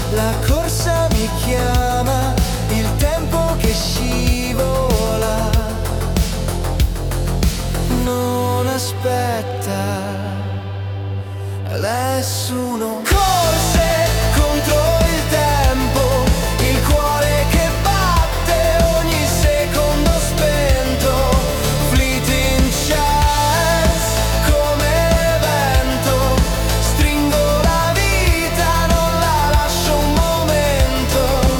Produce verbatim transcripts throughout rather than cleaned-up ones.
la corsa mi chiama, il tempo che scivola non aspetta nessuno. Corse contro il tempo, il cuore che batte ogni secondo spento, fleeting chance come vento, stringo la vita, non la lascio un momento.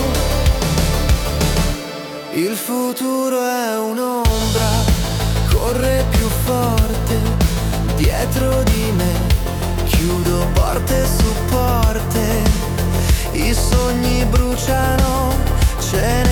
Il futuro è un'ombra, corre più forte dietro di me, chiudo porte su porte, i sogni bruciano, ce